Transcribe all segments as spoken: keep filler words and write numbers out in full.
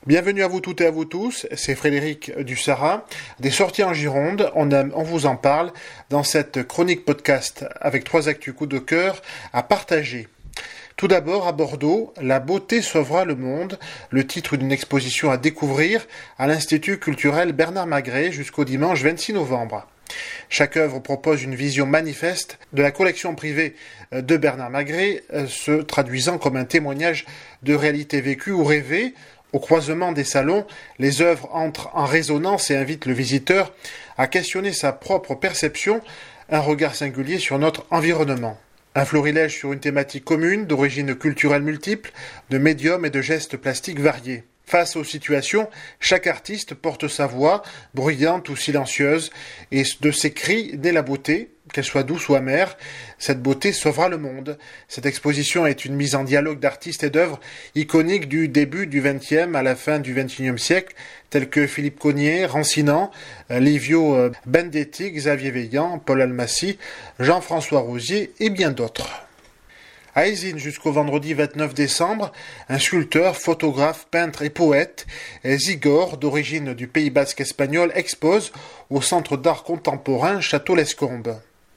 Bienvenue à vous toutes et à vous tous, c'est Frédéric Dussara. Des sorties en Gironde, on, aime, on vous en parle dans cette chronique podcast avec trois actus coups de cœur à partager. Tout d'abord, à Bordeaux, La beauté sauvera le monde, le titre d'une exposition à découvrir à l'Institut culturel Bernard Magret jusqu'au dimanche vingt-six novembre. Chaque œuvre propose une vision manifeste de la collection privée de Bernard Magret, se traduisant comme un témoignage de réalité vécue ou rêvée. Au croisement des salons, les œuvres entrent en résonance et invitent le visiteur à questionner sa propre perception, un regard singulier sur notre environnement. Un florilège sur une thématique commune, d'origine culturelle multiple, de médiums et de gestes plastiques variés. Face aux situations, chaque artiste porte sa voix, bruyante ou silencieuse, et de ses cris naît la beauté, qu'elle soit douce ou amère. Cette beauté sauvera le monde. Cette exposition est une mise en dialogue d'artistes et d'œuvres iconiques du début du vingtième à la fin du vingt et unième siècle, tels que Philippe Cogniet, Rancinan, Livio Bendetti, Xavier Veillant, Paul Almassi, Jean-François Rosier et bien d'autres. À Eysines jusqu'au vendredi vingt-neuf décembre, un sculpteur, photographe, peintre et poète, Zigor, d'origine du Pays basque espagnol, expose au Centre d'art contemporain Château-Lescombe.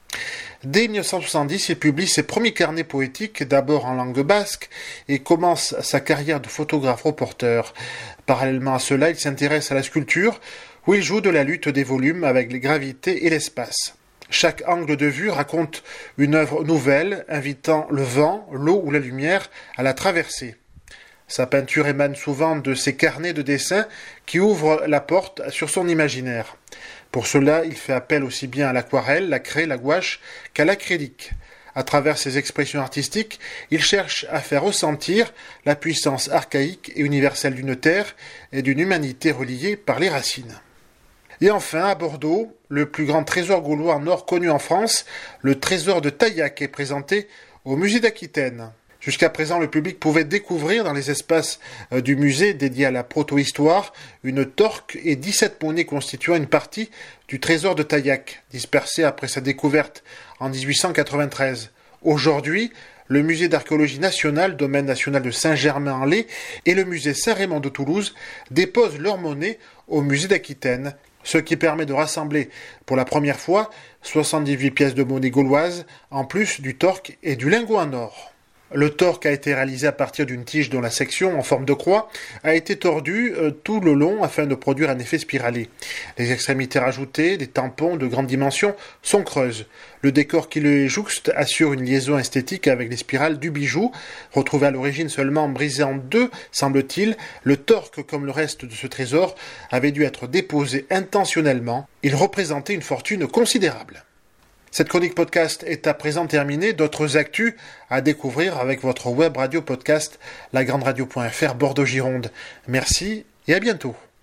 Dès mille neuf cent soixante-dix, il publie ses premiers carnets poétiques, d'abord en langue basque, et commence sa carrière de photographe-reporter. Parallèlement à cela, il s'intéresse à la sculpture, où il joue de la lutte des volumes avec les gravités et l'espace. Chaque angle de vue raconte une œuvre nouvelle, invitant le vent, l'eau ou la lumière à la traverser. Sa peinture émane souvent de ses carnets de dessin qui ouvrent la porte sur son imaginaire. Pour cela, il fait appel aussi bien à l'aquarelle, la craie, la gouache qu'à l'acrylique. À travers ses expressions artistiques, il cherche à faire ressentir la puissance archaïque et universelle d'une terre et d'une humanité reliée par les racines. Et enfin, à Bordeaux, le plus grand trésor gaulois en or connu en France, le trésor de Taillac, est présenté au musée d'Aquitaine. Jusqu'à présent, le public pouvait découvrir dans les espaces du musée dédiés à la proto-histoire une torque et dix-sept monnaies constituant une partie du trésor de Taillac, dispersé après sa découverte en dix-huit cent quatre-vingt-treize. Aujourd'hui, le musée d'archéologie nationale, domaine national de Saint-Germain-en-Laye, et le musée Saint-Raymond de Toulouse déposent leurs monnaies au musée d'Aquitaine, ce qui permet de rassembler pour la première fois soixante-dix-huit pièces de monnaie gauloises, en plus du torque et du lingot en or. Le torque a été réalisé à partir d'une tige dont la section, en forme de croix, a été tordue euh, tout le long afin de produire un effet spiralé. Les extrémités rajoutées, des tampons de grande dimension, sont creuses. Le décor qui les jouxte assure une liaison esthétique avec les spirales du bijou. Retrouvé à l'origine seulement brisé en deux, semble-t-il, le torque, comme le reste de ce trésor, avait dû être déposé intentionnellement. Il représentait une fortune considérable. Cette chronique podcast est à présent terminée. D'autres actus à découvrir avec votre web radio podcast lagrandradio point f r Bordeaux Gironde. Merci et à bientôt.